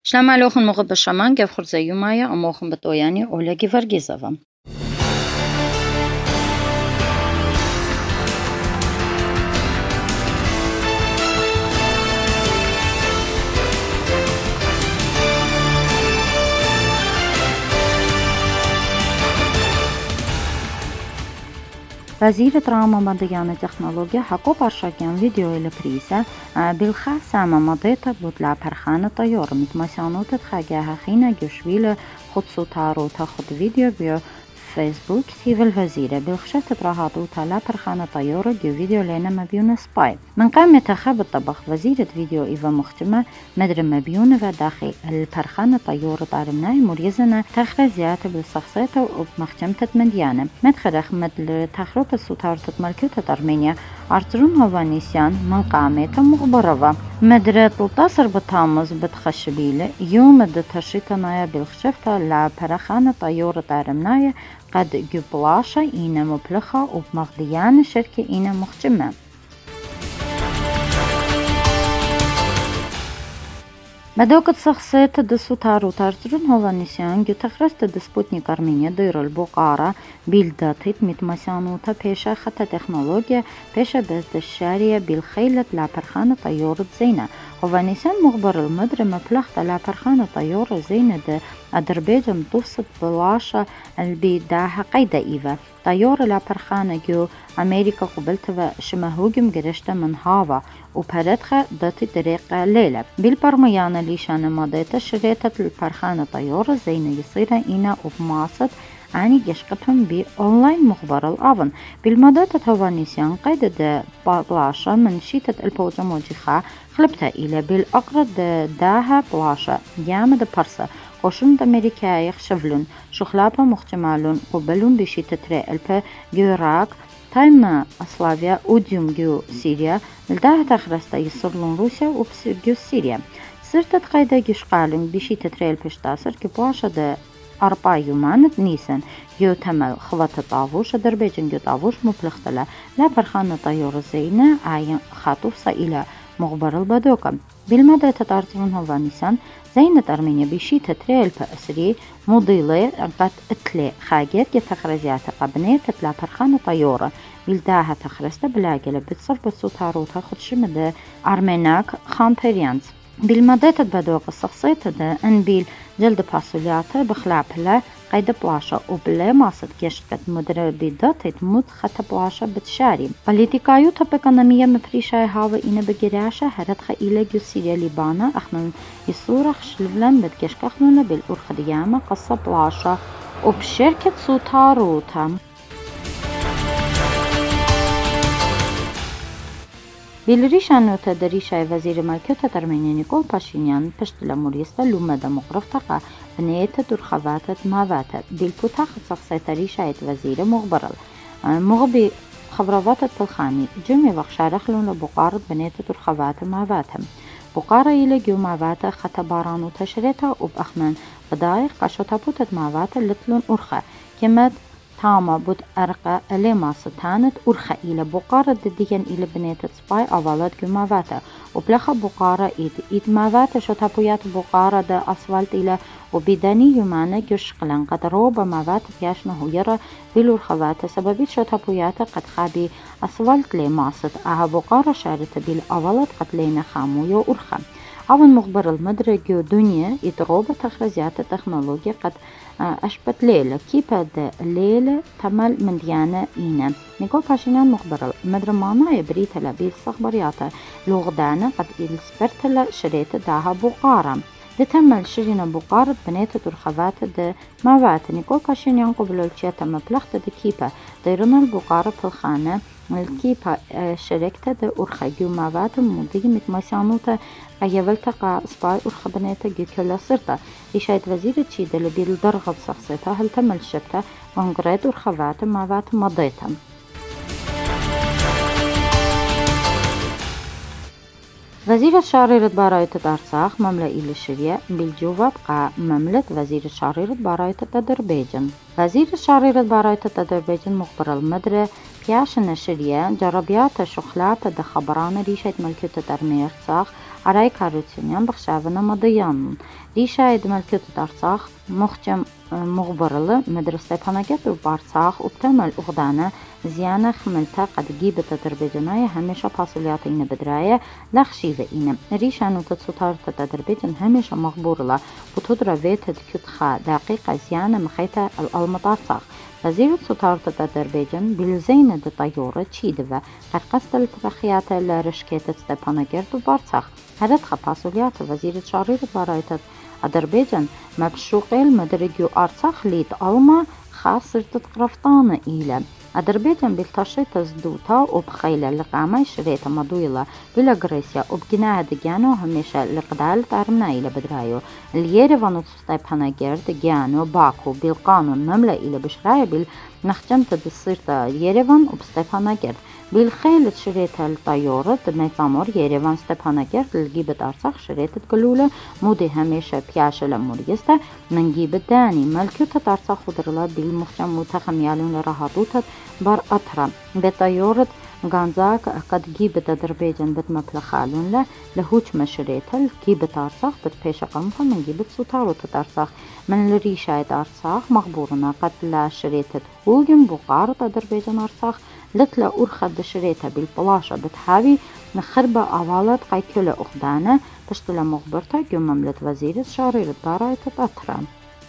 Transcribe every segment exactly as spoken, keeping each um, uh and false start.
Շնամ ալոխն մողը բշաման գև խուրձեյումայա ամոխն բտոյանի օլեգի վարգիզավը։ وزیر ترامامدیان تکنولوژی حقوق ارشکیان ویدیویل پریسه بالخاصة مضيت بطلع برخانة طيور متمسانوت تخاجها خينا جشويل خد صوتارو تاخد فيديو بيو فيسبوك سيف الوزيرة بالخشة تراهاتو تلا برخانة طيور جو فيديو لنا مبيون سباي من قام تخاب الطبخ وزيرة فيديو إيفا مختمة مدر مبيون وداخل البرخانة طيور دارمناي مريزنا تخرزيات بالشخصية وبمختمة مديانة مدخل مدل تخرب السوتار تتملكوت أرمينيا أرترون هوانيسيان من قامة مغبرة مدر تلتصر بتامز بتخشبيلة يوم د تشريطنا بالخشفة لبرخانة طيور دارمناي قد جبلاشة إينا مبلخة وبمغليان شركة إينا مختمة مدوكت شخصية دسوتار وتارترون هوانيسيان جو تخرست دسبوتنيك أرمينيا دير البقارة بيلداتيت متمسانوتا بيشا خطة تكنولوجيا بيشا بالتشارية بالخيلة لابرخانة طيورة زينة هوانيسيان مخبر المدر مبلغة لابرخانة طيورة زينة دا أدربيجن توصد بلاشة البيداها قيدة إيفا طيورة لابرخانة جو أمريكا قبلتها شمهوجم جرشتا من هاوا وبردخة داتي طريقة ليلة بالبرميانة ليشان ماديتا شريتة البرخانة طيورة زينة يصيرها إينا وبمعصد عني جشقتهم بأونلاين مخبر الأفن بالمادة هوانيسيان قيدة بلاشة من شيتة البوجموجيخا خلبتها إلى بالأقرد داها بلاشة يامد برسة قشون أمريكاي شفلون شخلابا مختمالون قبلون بشيتة رئلبا جوراك تايمنا أسلافيا أوديوم جو سيريا لداها تخرستا يصرلون روسيا وبسيرجو سيريا سرتت قيدة جشقالون بشيتة رئلبا شتاسر كبواشة دا أربع يومانت نيسان جو تمل خوات طاووش دربيجن جو طاووش مبلغتلا لا برخانة طيور زينة عين خاطوف سائلة مغبر البدوكا بالمدى تتارترون هوانيسان زينة أرمينيا بشيتة تريل بأسري مضيلة قد اتلي خاجات يتخرجات قبنية تتلا برخانة طيورة بلداها تخرجت بلاجلة بتصف بسوتارو تاخد شمد أرميناك خامبريانز بالمدى تتبدوك الشخصية دا انبيل جلد باسولياتا بخلابلا قيد بلاشا وبلا ماسد كشكت مدر بيداتت مد خط بلاشا بتشاري بوليتيكايو تب اقономية مفريشاي هاوا إنا بجراشا هرد خيلة جو سيريا ليبانا اخنن يصورخ شلفلن بدكشكخنونا بالأرخ دياما قصة بلاشا وبشركة سوتاروتا بالريشانوتا دريشاي وزير مالكوتا أرمينيا نيكول باشينيان بشتلا موريستا لومدا مقرفتقا بنيتا درخواتت ماواتا بالبوتاخ شخصية ريشايت وزير مغبرل مغبي خبرواتت بالخاني جمي وخشارخلون لبقارة بنيتا درخوات ماواتا بقارة إلى جو ماواتا خطا بارانو تشريتا وبأخنان بدايق قشوتا بوتت ماواتا لتلون أرخا كمات تاما بود أرقى لما ستانت أرخى إلى بقارة دديان إلى بنيتة سباي أولاد جماواتا وبلخ بقارة إيد إيد ماواتا شو تابويات بقارة دا أسفلت إلى وبداني يمانا جشقلن قد روبا ماواتا بياشنا هيرا بالورخواتا سببي شو تابويات قد خابي أسفلت لما ست أها بقارة شارت بالأولاد قد لينا خامويو أرخى أول مخبر المدرج دنيا إدروبة تخرجات التكنولوجيا قد أشبت ليلة كيبا دا ليلة تمل من ديانا إينا نيكول باشينيان مخبر المدرمانا يبريت لبيل صخبرياتا لغدانا قد إلسبرت شريت داها بقارة لتمل شرينا بقارة بنيت درخوات دا موات نيكول باشينيان قبل الشيطة مبلغت دا كيبا ديرنا البقارة في الخانة الكيبا شركتا دا أرخا جو موات مضي متمسانوتا قيبلتقى سباي أرخا بنيتا جو كلا صرتا ريشايد وزير تشيدا لبيل درغب شخصيتا هل تمل شبتا وانقريد أرخوات موات مضيتا وزير الشاريرة باراية أرساخ مملة إلى الشريعة بالجواب قا مملة وزير الشاريرة باراية أذربيجان وزير الشاريرة باراية أذربيجان مخبر المدرة بياشنا شرية جربيات شخلات د خبران ريشة ملكوت أرميرتساخ عراي كاروتسينيان بخشافنا مضيان ريشة ملكوت أرتساخ مخجم مغبرل مدرسة باناجت وبارتساخ وبتعمل أغدانة زيانة خملتا قد جيبت تدربيجنايا هميشا باسولياتين بدرايا لخشيفة إينا ريشة نو تتسوتار تدربيجن هميشا مغبورلا بتدرى فيت الكتخا دقيقة زيانة مخيطة الألمطارتاخ وزيرة سوتار تدربيجن بلزينة دي طيورة تشيدفة قرقست التبخيات لرشكيت ستباناجرت وبارتساخ هردخا باسوليات وزيرة شارير بارايتت أذربيجان مبشوقيل مدرجيو أرتساخ ليت ألما خاصر تتقرفتان إيلا أذربيجان بالتشريط زدوتا وبخيلة لقامة شريطة مضويلة بالأغريسيا وبجناها دجانو هميشا لقدال تارمنا إلى بدرايو اليريفانو تستيبانا جيرد جانو باكو بالقانون مملة إلى بشرايا بالنخجم تدصيرتا يريفان وبستيبانا جيرد بالخيل شريطة الطيورة نظامور يريفان ستيبانا جيرد الجيبت أرساخ شريطة قلولة مودي هميشا بياشا لموريستا من جيبت داني ملكوتة أرساخ خضرلا بالمخجم وتخميالون لراهاتوتا بار أطرا بطيورة غانزاك قد جيبت أذربيجان بتمبلخالون له لهوش مشريتل جيبت أرساخ بتبيش قمطة من جيبت سوتارو تتارساخ من الريشاية أرساخ مغبورنا قد لا شريتة هوجن بقارة أذربيجان أرساخ لتلا أرخد شريتة بالبلاشة بتحاوي نخربة أوالات قايكولة أخدانة بشتلا مغبرتا جو مملة وزيرة شارير الدارة تتأطرا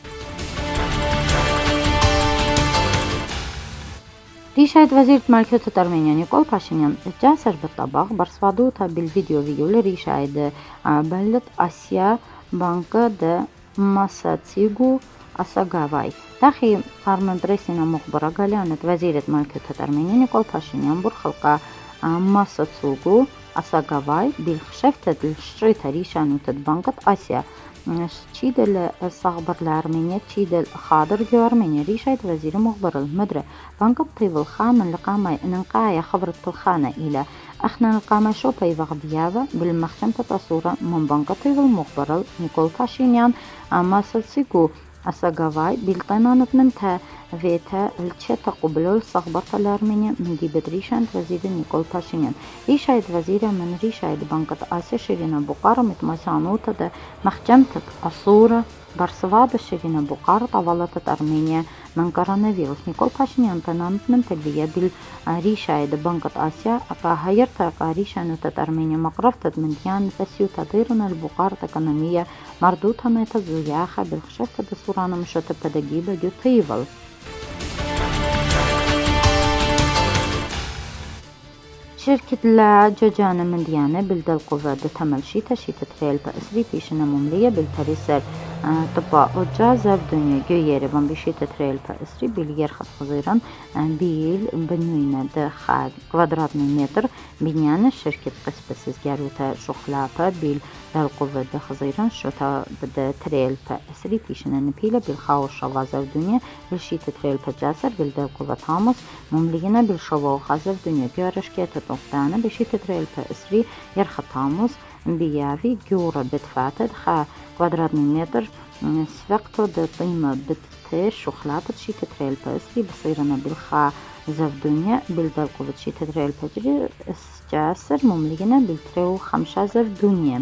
ريشايد وزيرة ملكوت أرمينيا نيكول باشينيان جاسر بالطبخ برسفادوتا بالفيديو فيديو لريشايد بلد آسيا بانك د ماساتسيغو أساغاواي داخي قارمن دريسينا مخبرة قالانت وزيرة ملكوت أرمينيا نيكول باشينيان برخلقة ماساتسيغو أساغاواي بالخشفتة الشريطة ريشانو تدبانكت آسيا تشيد الصغبر لأرمينيا تشيد الخاضر جو أرمينيا ريشايد وزير مخبر المدرة بانك طيب الخامن لقامة ننقايا خبر الطلخانة إلى أخنا نلقامة شو بيضا غبيابة بالمخشم تتصورة من بانك طيب المخبر نيكول باشينيان أما سلسيكو أساغاواي بالطينانة منتها فيتا التشتا قبلو الصغبر الأرمينيا من دي بدريشان وزير نيكول باشينيان ريشايد وزيرة من ريشايد بانكة آسيا شيرينا بقارة متمسانوتا دا مخجمتت أصورة برسواد شيرينا بقارة طوالة أرمينيا من كورونا نيكول باشينيان تنامت من تلبية بالريشايد بانكة آسيا أقاهيرتا ريشانوتا أرمينيا مقرفتت من ديان فسيوتا ديرنا البقارة اقتصادية مردوتا ميتا زوياخة بالخشفتة دسورانا مشوتا بدقيبة جو طيبل شركة لا جوجانا من ديانة بلدل قوة تمل شيتا شيتا تريل بأسري بيشنا مملية بالباريسر طبا أوجا زاف دنيا جو يريبان بشيتا تريل بأسري بالير خط خزيران بيل بنوينة دخا كوادرات متر بنيانة شركة قسبسز جاروتا شخلابة بيل دل قوة خزيران شوتا بدا تريل بأسري بيشنا نبيلة بالخاو شوا زاف دنيا بالشيتا تريل بجاسر بلدل قوة تاموس مملينا بالشوا خزاف دنيا جو رشكيتا تغدانا بشيتا تريل بأسري يرخط تاموس بيافي جورة بتفاتد خا كوادرات متر سفقتو د قيمة بتتش شخلابة شيتا تريل بأسري بصيرنا بالخا زاف دنيا بالدلقو بتشيتا تريل بجري اسجاسر مملينا بالتريو خمسة زاف دنيا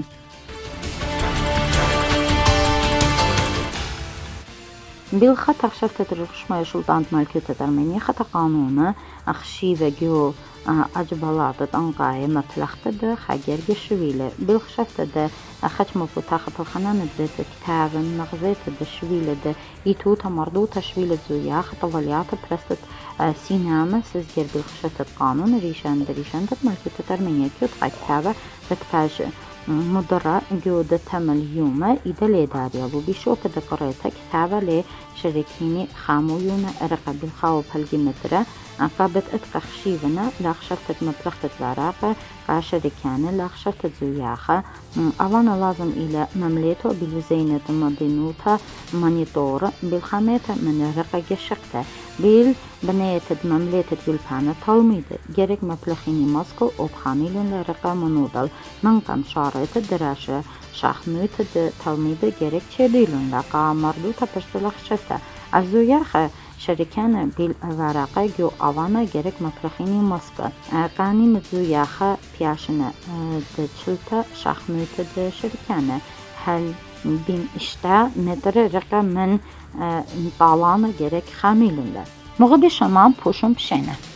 بالخطأ شفتت الرشمة شلطانة ملكوتة أرمينيا خطأ قانونا أخشيفة جو أجبالات أنقاية مطلقة خاجر جشويلة بالخشفتة أخشم بطاقة الخنانة ده كتابا مغزية ده شويلة ده يتوتا مردوتا شويلة زويا خطواليات برستة سينما سزجر بالخشفتة قانون ريشان ده ريشان ده ملكوتة أرمينيا كيوتقى كتابة بتباج مدرة جودة مليومة إذا لداريا وبيشوف دقريتا كتابة لشركيني خامويون أرقى بالخاوب هالجمترة قابت اتقى خشيفنا لاخشفتت مبلغتت العراق كشركان لاخشفتت زوياخة أولا لازم إلى ممليته بالزينة مدينوتا مانيتور بالخامية من رقى جشقته بالبنية مملية يلبانة تلميذ جرق مبلغيني موسكو وبخاميلون لرقى منوضل من قم شارت الدراسة شاخنوت تلميذ جرق تشديلون لقى مردوتا بشتلخ شفته الزوياخة شركان بالورقة جو أوانا جرك مطرخيني مصبة قاني مدزو ياخا بياشنا دتشلتا شخموتا د شركانة هل بين إشتا ندر رقا من طالانا جرك خاملون ده مغدي شمام پوشم بشينه